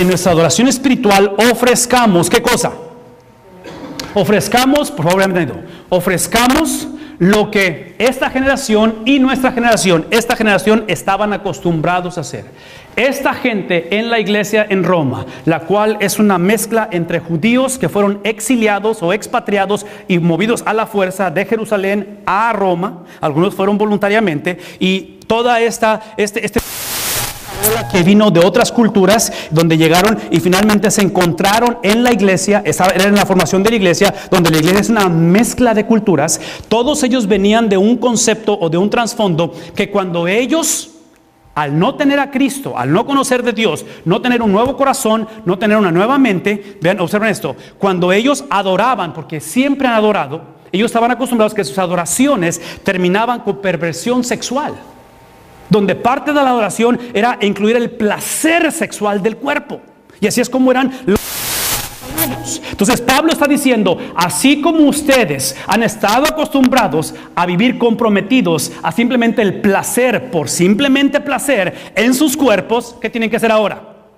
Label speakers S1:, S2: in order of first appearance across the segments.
S1: en nuestra adoración espiritual ofrezcamos, ¿qué cosa? Ofrezcamos, por favor, ofrezcamos lo que esta generación y nuestra generación, esta generación estaban acostumbrados a hacer. Esta gente en la iglesia en Roma, la cual es una mezcla entre judíos que fueron exiliados o expatriados y movidos a la fuerza de Jerusalén a Roma, algunos fueron voluntariamente, y toda que vino de otras culturas, donde llegaron y finalmente se encontraron en la iglesia. Era en la formación de la iglesia, donde la iglesia es una mezcla de culturas. Todos ellos venían de un concepto o de un trasfondo que cuando ellos, al no tener a Cristo, al no conocer de Dios, no tener un nuevo corazón, no tener una nueva mente, vean, observen esto, cuando ellos adoraban, porque siempre han adorado, ellos estaban acostumbrados que sus adoraciones terminaban con perversión sexual, donde parte de la adoración era incluir el placer sexual del cuerpo. Y así es como eran los humanos. Entonces Pablo está diciendo, así como ustedes han estado acostumbrados a vivir comprometidos a simplemente el placer, por simplemente placer en sus cuerpos, ¿qué tienen que hacer ahora?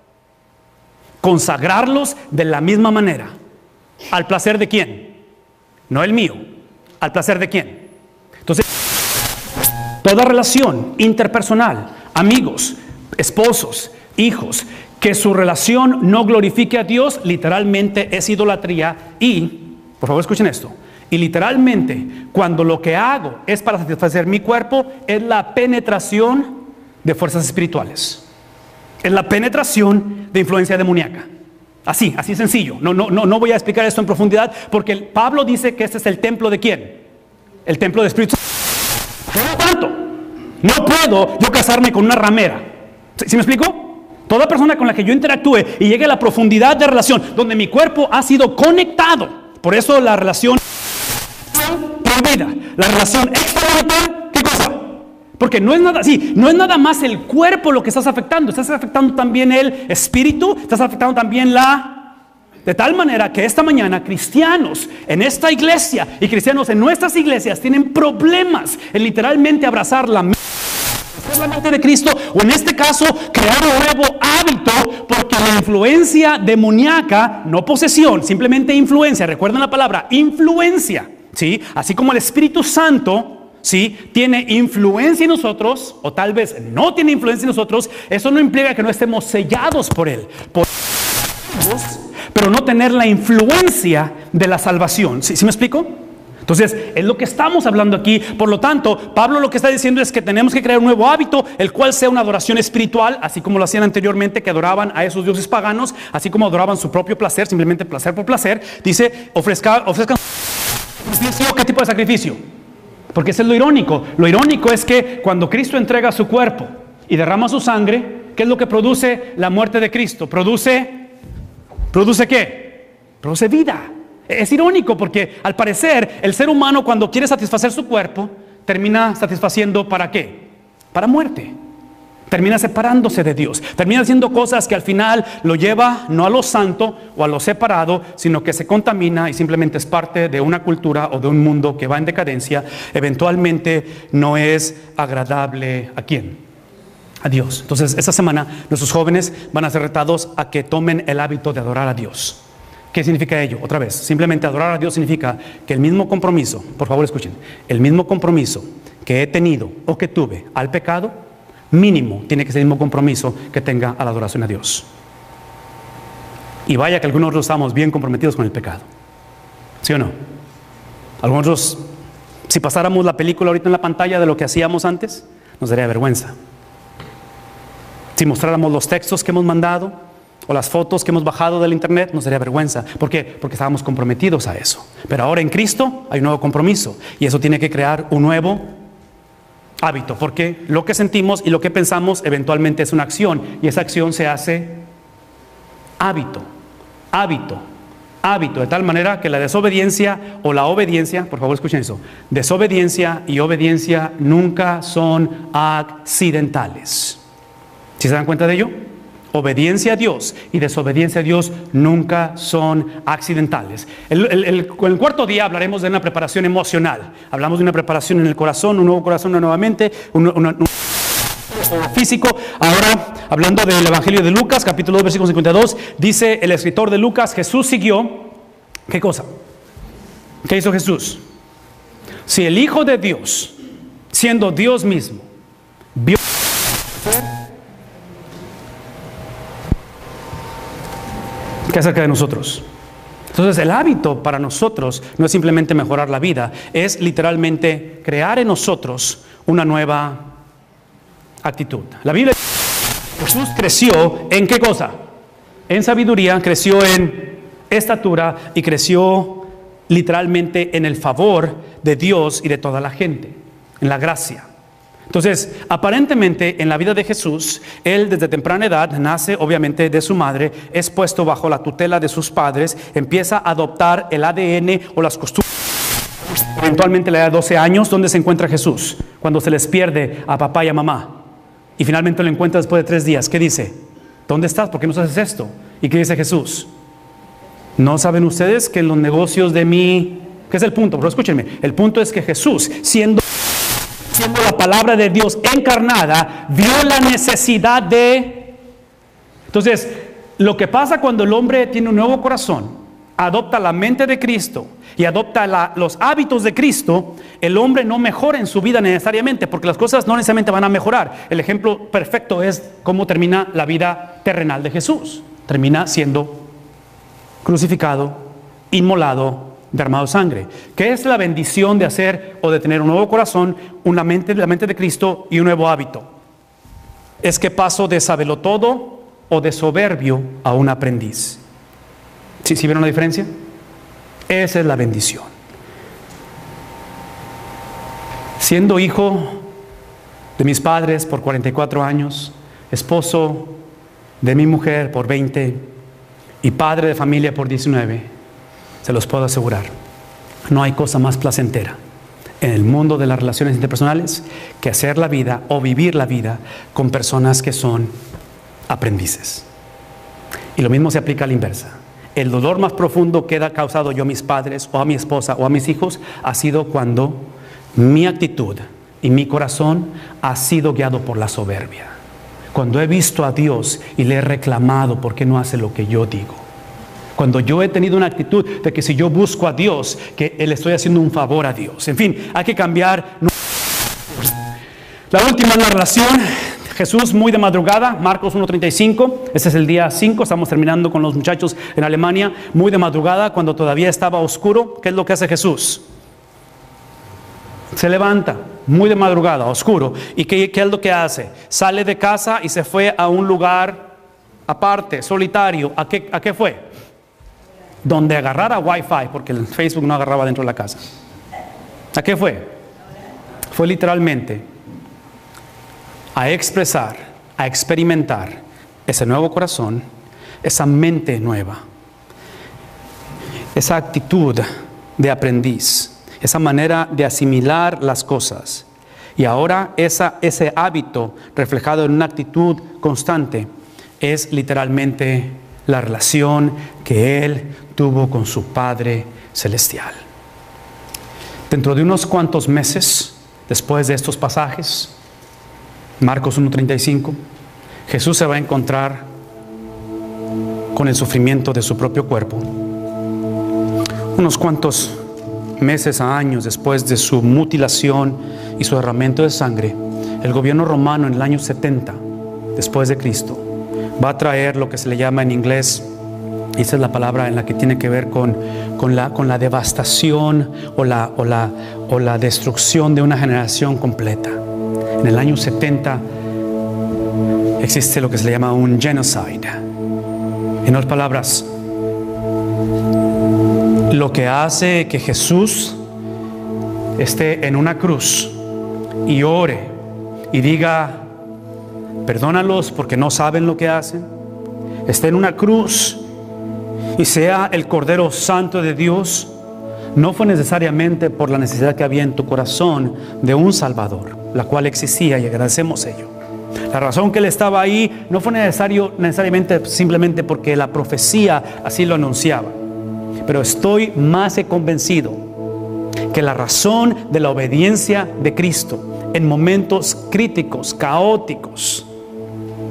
S1: Consagrarlos de la misma manera. ¿Al placer de quién? No el mío. ¿Al placer de quién? Entonces, toda relación interpersonal, amigos, esposos, hijos, que su relación no glorifique a Dios, literalmente es idolatría. Y, por favor escuchen esto, y literalmente cuando lo que hago es para satisfacer mi cuerpo, es la penetración de fuerzas espirituales. Es la penetración de influencia demoníaca. Así sencillo. No voy a explicar esto en profundidad, porque Pablo dice que este es el templo de ¿quién? El templo de Espíritu Santo. Por lo tanto, no puedo yo casarme con una ramera. ¿Sí me explico? Toda persona con la que yo interactúe y llegue a la profundidad de relación donde mi cuerpo ha sido conectado. Por eso la relación prohibida, la relación extramarital, ¿qué cosa? Porque no es nada más el cuerpo lo que estás afectando. Estás afectando también el espíritu, estás afectando también de tal manera que esta mañana cristianos en esta iglesia y cristianos en nuestras iglesias tienen problemas en literalmente abrazar la mente de Cristo, o en este caso crear un nuevo hábito, porque la influencia demoníaca, no posesión, simplemente influencia, recuerden la palabra influencia, ¿sí? Así como el Espíritu Santo, ¿sí?, tiene influencia en nosotros, o tal vez no tiene influencia en nosotros, eso no implica que no estemos sellados por Él, pero no tener la influencia de la salvación. ¿Sí me explico? Entonces, es lo que estamos hablando aquí. Por lo tanto, Pablo lo que está diciendo es que tenemos que crear un nuevo hábito, el cual sea una adoración espiritual, así como lo hacían anteriormente, que adoraban a esos dioses paganos, así como adoraban su propio placer, simplemente placer por placer. Dice, ofrezcan ¿qué tipo de sacrificio? Porque eso es lo irónico. Lo irónico es que cuando Cristo entrega su cuerpo y derrama su sangre, ¿qué es lo que produce la muerte de Cristo? ¿Produce qué? Produce vida. Es irónico porque al parecer el ser humano, cuando quiere satisfacer su cuerpo, termina satisfaciendo ¿para qué? Para muerte. Termina separándose de Dios, termina haciendo cosas que al final lo lleva no a lo santo o a lo separado, sino que se contamina y simplemente es parte de una cultura o de un mundo que va en decadencia. Eventualmente no es agradable ¿a quién? A Dios. Entonces esta semana nuestros jóvenes van a ser retados a que tomen el hábito de adorar a Dios. ¿Qué significa ello? Otra vez, simplemente adorar a Dios significa que el mismo compromiso, por favor escuchen, el mismo compromiso que he tenido o que tuve al pecado, mínimo tiene que ser el mismo compromiso que tenga a la adoración a Dios. Y vaya que algunos de nosotros estamos bien comprometidos con el pecado, ¿sí o no? Algunos de nosotros, si pasáramos la película ahorita en la pantalla de lo que hacíamos antes, nos daría vergüenza. Si mostráramos los textos que hemos mandado o las fotos que hemos bajado del internet, nos daría vergüenza. ¿Por qué? Porque estábamos comprometidos a eso. Pero ahora en Cristo hay un nuevo compromiso, y eso tiene que crear un nuevo hábito, porque lo que sentimos y lo que pensamos eventualmente es una acción, y esa acción se hace hábito, de tal manera que la desobediencia o la obediencia, por favor escuchen eso, desobediencia y obediencia nunca son accidentales. ¿Sí se dan cuenta de ello? Obediencia a Dios y desobediencia a Dios nunca son accidentales. El cuarto día hablaremos de una preparación emocional. Hablamos de una preparación en el corazón, un nuevo corazón, una nueva mente, un físico. Ahora hablando del Evangelio de Lucas, capítulo 2, versículo 52, dice el escritor de Lucas, Jesús siguió, ¿qué cosa? ¿Qué hizo Jesús? Si el Hijo de Dios, siendo Dios mismo, vio ¿qué acerca de nosotros? Entonces el hábito para nosotros no es simplemente mejorar la vida, es literalmente crear en nosotros una nueva actitud. La Biblia dice que Jesús creció ¿en qué cosa? En sabiduría, creció en estatura y creció literalmente en el favor de Dios y de toda la gente, en la gracia. Entonces, aparentemente en la vida de Jesús, Él desde temprana edad nace obviamente de su madre, es puesto bajo la tutela de sus padres, empieza a adoptar el ADN o las costumbres. Eventualmente a la edad de 12 años, ¿dónde se encuentra Jesús? Cuando se les pierde a papá y a mamá. Y finalmente lo encuentra después de 3 días. ¿Qué dice? ¿Dónde estás? ¿Por qué nos haces esto? ¿Y qué dice Jesús? ¿No saben ustedes que en los negocios de mí... ¿Qué es el punto? Pero escúchenme, el punto es que Jesús, siendo la palabra de Dios encarnada, vio la necesidad de... Entonces, lo que pasa cuando el hombre tiene un nuevo corazón, adopta la mente de Cristo y adopta los hábitos de Cristo, el hombre no mejora en su vida necesariamente, porque las cosas no necesariamente van a mejorar. El ejemplo perfecto es cómo termina la vida terrenal de Jesús. Termina siendo crucificado, inmolado, derramado sangre. ¿Qué es la bendición de hacer o de tener un nuevo corazón, la mente de Cristo y un nuevo hábito? Es que paso de sabelotodo o de soberbio a un aprendiz. ¿Sí vieron la diferencia? Esa es la bendición. Siendo hijo de mis padres por 44 años, esposo de mi mujer por 20 y padre de familia por 19, se los puedo asegurar, no hay cosa más placentera en el mundo de las relaciones interpersonales que hacer la vida o vivir la vida con personas que son aprendices. Y lo mismo se aplica a la inversa. El dolor más profundo que he causado yo a mis padres o a mi esposa o a mis hijos ha sido cuando mi actitud y mi corazón ha sido guiado por la soberbia. Cuando he visto a Dios y le he reclamado por qué no hace lo que yo digo. Cuando yo he tenido una actitud de que si yo busco a Dios, que le estoy haciendo un favor a Dios. En fin, hay que cambiar. La última narración, Jesús muy de madrugada, Marcos 1:35, ese es el día 5, estamos terminando con los muchachos en Alemania, muy de madrugada, cuando todavía estaba oscuro. ¿Qué es lo que hace Jesús? Se levanta, muy de madrugada, oscuro. ¿Y qué es lo que hace? Sale de casa y se fue a un lugar aparte, solitario. ¿A qué fue? Donde agarrara Wi-Fi, porque el Facebook no agarraba dentro de la casa. ¿A qué fue? Fue literalmente a expresar, a experimentar ese nuevo corazón, esa mente nueva, esa actitud de aprendiz, esa manera de asimilar las cosas. Y ahora ese hábito reflejado en una actitud constante es literalmente la relación que Él tuvo con su Padre Celestial. Dentro de unos cuantos meses, después de estos pasajes, Marcos 1:35, Jesús se va a encontrar con el sufrimiento de su propio cuerpo. Unos cuantos meses a años después de su mutilación y su derramamiento de sangre, el gobierno romano en el año 70 después de Cristo va a traer lo que se le llama en inglés, esa es la palabra en la que tiene que ver con la devastación o la destrucción de una generación completa. En el año 70 existe lo que se le llama un genocide. En otras palabras, lo que hace que Jesús esté en una cruz y ore y diga: perdónalos porque no saben lo que hacen, esté en una cruz y sea el Cordero Santo de Dios, no fue necesariamente por la necesidad que había en tu corazón de un Salvador, la cual existía y agradecemos ello. La razón que Él estaba ahí no fue necesariamente simplemente porque la profecía así lo anunciaba, pero estoy más que convencido que la razón de la obediencia de Cristo en momentos críticos, caóticos,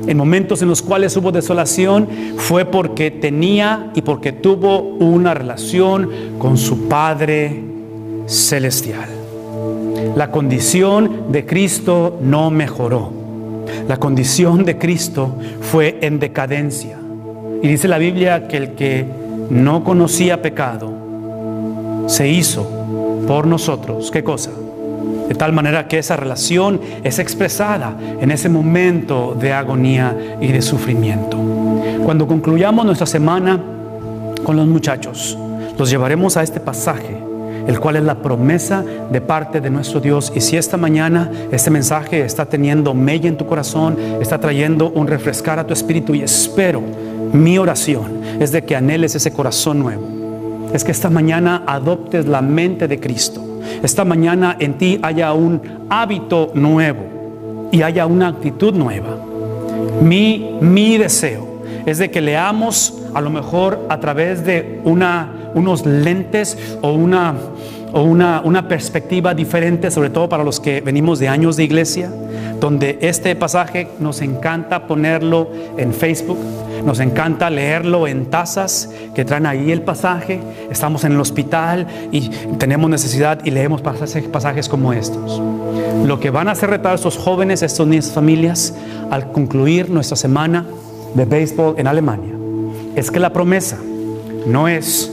S1: en momentos en los cuales hubo desolación, fue porque tenía y porque tuvo una relación con su Padre Celestial. La condición de Cristo no mejoró. La condición de Cristo fue en decadencia. Y dice la Biblia que el que no conocía pecado se hizo por nosotros. ¿Qué cosa? De tal manera que esa relación es expresada en ese momento de agonía y de sufrimiento. Cuando concluyamos nuestra semana con los muchachos, los llevaremos a este pasaje, el cual es la promesa de parte de nuestro Dios. Y si esta mañana este mensaje está teniendo mella en tu corazón, está trayendo un refrescar a tu espíritu, y espero, mi oración es de que anheles ese corazón nuevo. Es que esta mañana adoptes la mente de Cristo. Esta mañana en ti haya un hábito nuevo y haya una actitud nueva. Mi deseo es de que leamos a lo mejor a través de unos lentes o una perspectiva diferente, sobre todo para los que venimos de años de iglesia, donde este pasaje nos encanta ponerlo en Facebook, nos encanta leerlo en tazas que traen ahí el pasaje. Estamos en el hospital y tenemos necesidad y leemos pasajes como estos. Lo que van a hacer retar a estos jóvenes, a estas niñas familias, al concluir nuestra semana de béisbol en Alemania, es que la promesa no es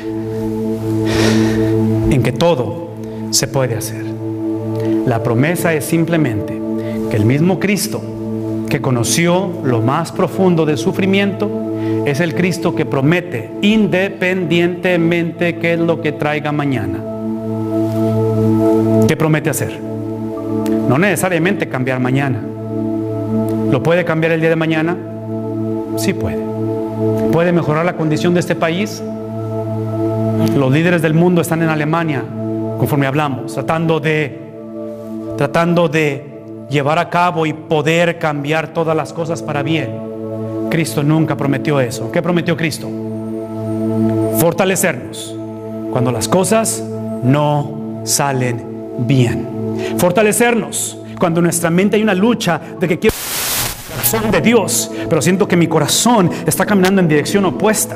S1: en que todo se puede hacer. La promesa es simplemente que el mismo Cristo que conoció lo más profundo del sufrimiento es el Cristo que promete, independientemente qué es lo que traiga mañana. ¿Qué promete hacer? No necesariamente cambiar mañana. ¿Lo puede cambiar el día de mañana? Sí puede. ¿Puede mejorar la condición de este país? Los líderes del mundo están en Alemania, conforme hablamos, tratando de llevar a cabo y poder cambiar todas las cosas para bien. Cristo nunca prometió eso. ¿Qué prometió Cristo? Fortalecernos cuando las cosas no salen bien. Fortalecernos cuando en nuestra mente hay una lucha de que quiero el corazón de Dios, pero siento que mi corazón está caminando en dirección opuesta.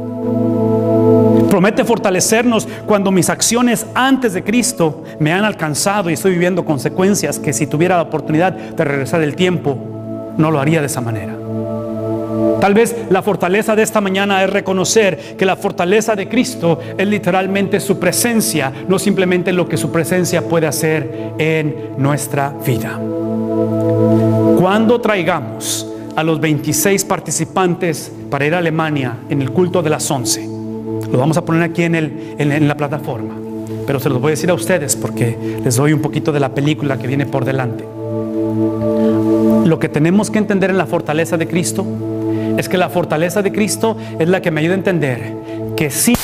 S1: Promete fortalecernos cuando mis acciones antes de Cristo me han alcanzado y estoy viviendo consecuencias que si tuviera la oportunidad de regresar el tiempo, no lo haría de esa manera. Tal vez la fortaleza de esta mañana es reconocer que la fortaleza de Cristo es literalmente su presencia, no simplemente lo que su presencia puede hacer en nuestra vida. Cuando traigamos a los 26 participantes para ir a Alemania en el culto de las 11, lo vamos a poner aquí en la plataforma, pero se los voy a decir a ustedes porque les doy un poquito de la película que viene por delante. Lo que tenemos que entender en la fortaleza de Cristo es que la fortaleza de Cristo es la que me ayuda a entender que sí,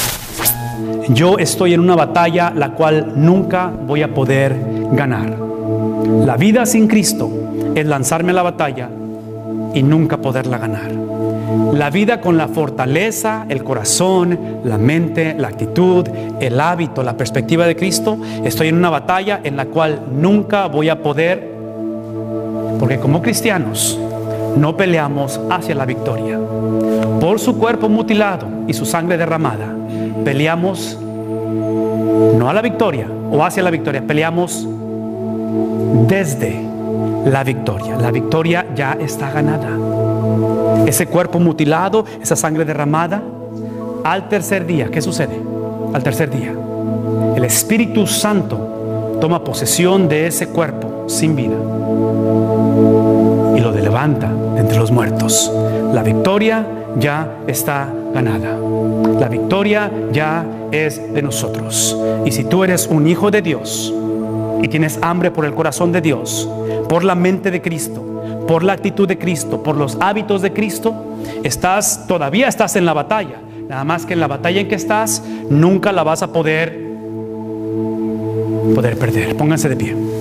S1: yo estoy en una batalla la cual nunca voy a poder ganar. La vida sin Cristo es lanzarme a la batalla y nunca poderla ganar. La vida con la fortaleza, el corazón, la mente, la actitud, el hábito, la perspectiva de Cristo, estoy en una batalla en la cual nunca voy a poder, porque como cristianos no peleamos hacia la victoria. Por su cuerpo mutilado y su sangre derramada, peleamos no a la victoria o hacia la victoria, peleamos desde la victoria. La victoria ya está ganada. Ese cuerpo mutilado, esa sangre derramada, al tercer día, ¿qué sucede? Al tercer día, el Espíritu Santo toma posesión de ese cuerpo sin vida y lo levanta de entre los muertos. La victoria ya está ganada. La victoria ya es de nosotros. Y si tú eres un hijo de Dios y tienes hambre por el corazón de Dios, por la mente de Cristo, por la actitud de Cristo, por los hábitos de Cristo, todavía estás en la batalla. Nada más que en la batalla en que estás, nunca la vas a poder perder. Pónganse de pie.